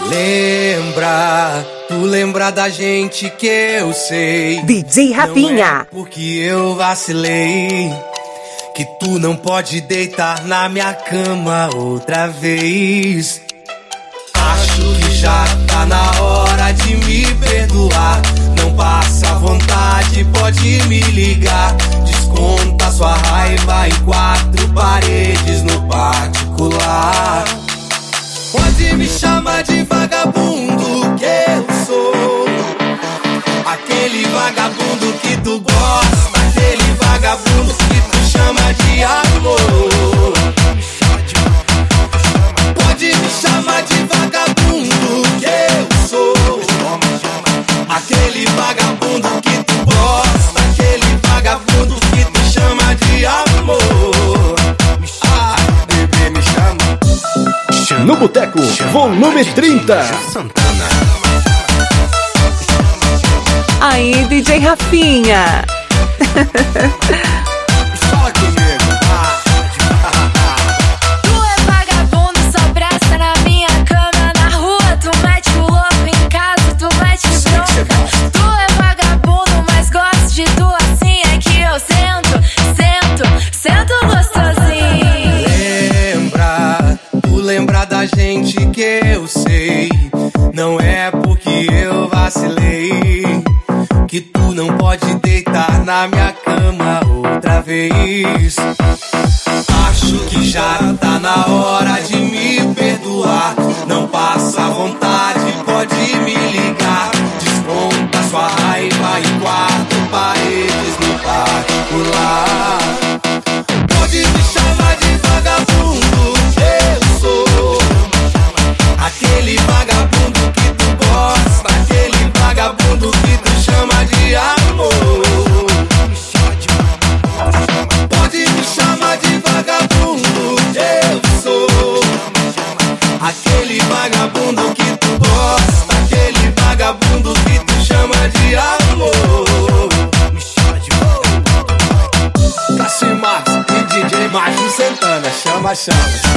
Tu lembra da gente que eu sei. DJ Rafinha. Não é porque eu vacilei que tu não pode deitar na minha cama outra vez. Acho que já tá na hora de me perdoar. Não passa vontade, pode me ligar. Desconta sua raiva em 4 paredes no particular. Pode me chamar de vagabundo, que eu sou aquele vagabundo que tu gosta, aquele vagabundo que tu chama de amor. Pode me chamar de vagabundo, que eu sou aquele vagabundo que tu gosta, aquele vagabundo que tu chama de amor. Ah, bebê, me chama. No Boteco, volume 30. Aí, DJ Rafinha. Fala comigo. Tu é vagabundo, só presta na minha cama. Na rua tu mete o louco, em casa tu mete bronca. Tu é vagabundo, mas gosto de tu assim. É que eu sento gostosinho. Lembra da gente que eu sei. Não é porque eu vacilei que tu não pode deitar na minha cama outra vez. Acho que já tá na hora de me perdoar. Não passa vontade, pode me ligar. Desconta sua raiva em 4 paredes no particular. Pode me chamar de vagabundo, eu sou aquele vagabundo que tu gosta, aquele vagabundo que tu chama de amor. Pode me chamar de vagabundo, eu sou aquele vagabundo que tu gosta, aquele vagabundo que tu chama de amor. Cassi Max e DJ Márcio Santana, chama.